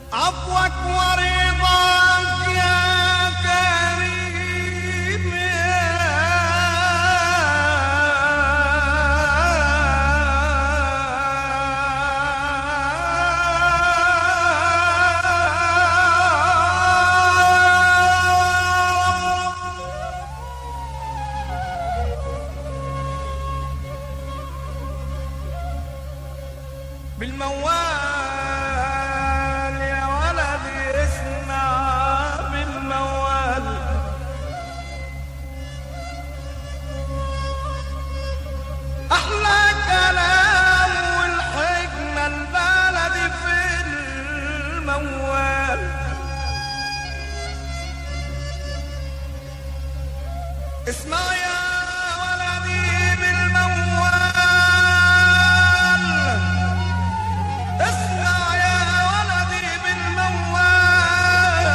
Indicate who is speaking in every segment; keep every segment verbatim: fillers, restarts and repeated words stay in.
Speaker 1: عفوك ورضاك يا كريم بالموال يا ولدي اسمع بالموال. أحلى كلام والحكمة البلدي في الموال. اسمع يا ولدي بالموال. اسمع يا ولدي بالموال.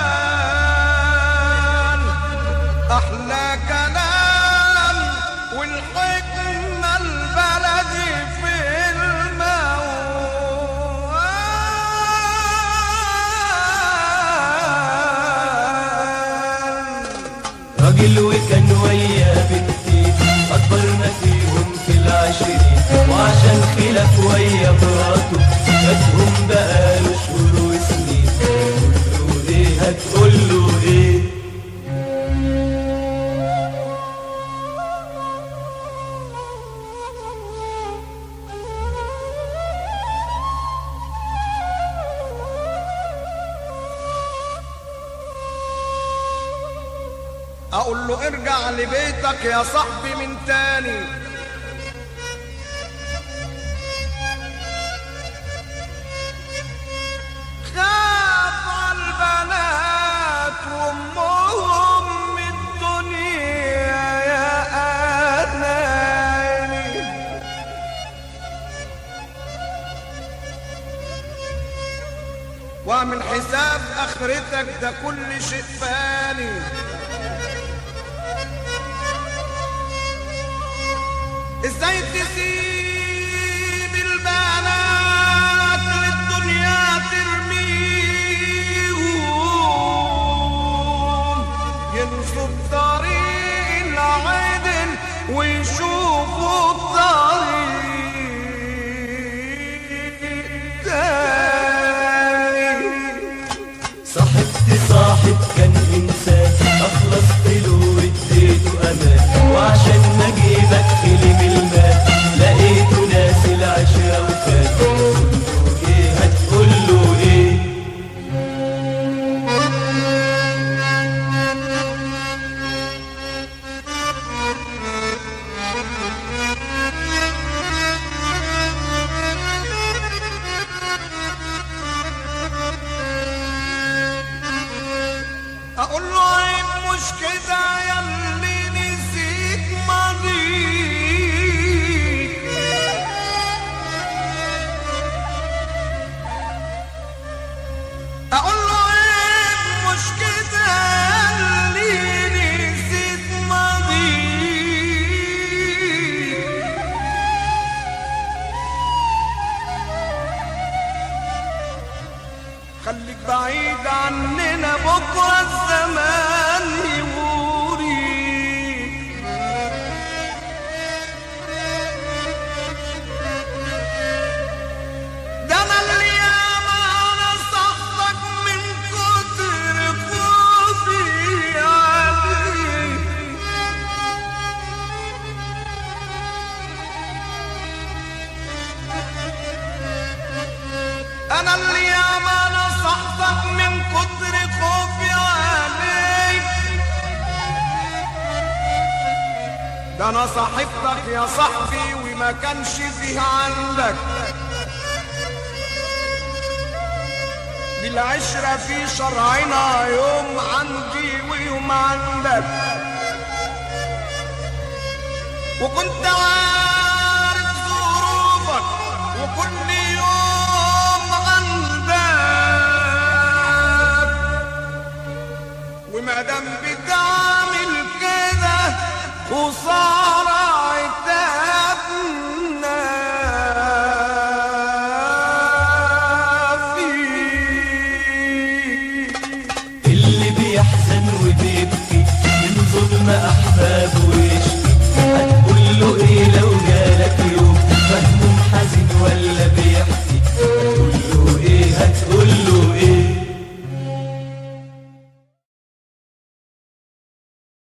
Speaker 1: أحلى كلام والحكمة البلدي في الموال.
Speaker 2: راجل وكان ويا بنتي أكبر ما فيهم في العشرين، وعشان خلاف ويا مراته جاتهم بقاله شهور وسنين. هتقوله ايه هتقوله ايه؟
Speaker 1: أقول له ارجع لبيتك يا صاحبي من تاني. خاف عالبنات وامهم من الدنيا يا أناني. واعمل حساب آخرتك ده كل شيء فاني. ازاي تسيب البنات للدنيا ترميهم، ينسوا الطريق العدل ويشوفوا الطريق تاني.
Speaker 2: صاحبت صاحب كان إنسان أخلصت له واديته أمان، وعشان ما أجيبك كلم المال لقيته ناسي العشرة وفات. هتقوله إيه هتقوله إيه؟
Speaker 1: اقول له عيب مش كده يا اللي نسيت ماضيك. اقول له عيب مش كده يا اللي نسيت ماضيك. خليك بعيد عننا بكرة الزمان يوريك. ده أنا اللي ياما نصحتك من كتر خوفي عليك. أنا اللي ياما نصحتك من كتر خوفي عليك. ده أنا صاحبتك يا صاحبي وما كانش فيه عندك. دي العشرة في شرعنا يوم عندي ويوم عندك. وكنت عارف ظروفك وكل